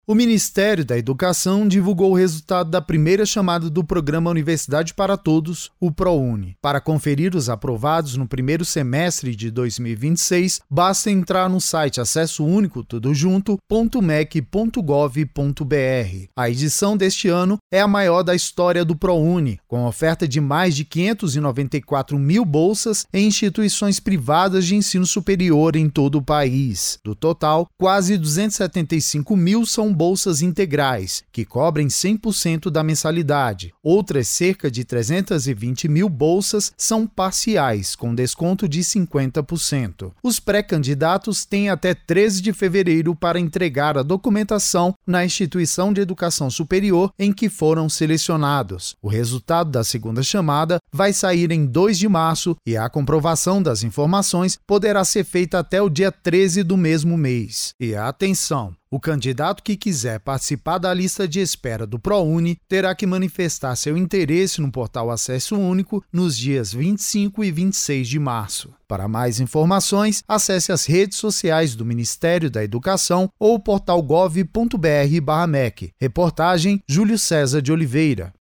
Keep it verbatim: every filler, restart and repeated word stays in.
O Ministério da Educação divulgou o resultado da primeira chamada do Programa Universidade para Todos, o ProUni. Para conferir os aprovados no primeiro semestre de dois mil e vinte e seis, basta entrar no site acesso único tudo junto ponto mec ponto gov ponto br. A edição deste ano é a maior da história do ProUni, com oferta de mais de quinhentos e noventa e quatro mil bolsas em instituições privadas de ensino superior em todo o país. Do total, quase duzentos e setenta e cinco mil são bolsas integrais, que cobrem cem por cento da mensalidade. Outras cerca de trezentos e vinte mil bolsas são parciais, com desconto de cinquenta por cento. Os pré-candidatos têm até treze de fevereiro para entregar a documentação na instituição de educação superior em que foram selecionados. O resultado da segunda chamada vai sair em dois de março e a comprovação das informações poderá ser feita até o dia treze do mesmo mês. E atenção! O candidato que quiser participar da lista de espera do ProUni terá que manifestar seu interesse no portal Acesso Único nos dias vinte e cinco e vinte e seis de março. Para mais informações, acesse as redes sociais do Ministério da Educação ou o portal gov ponto br barra mec. Reportagem Júlio César de Oliveira.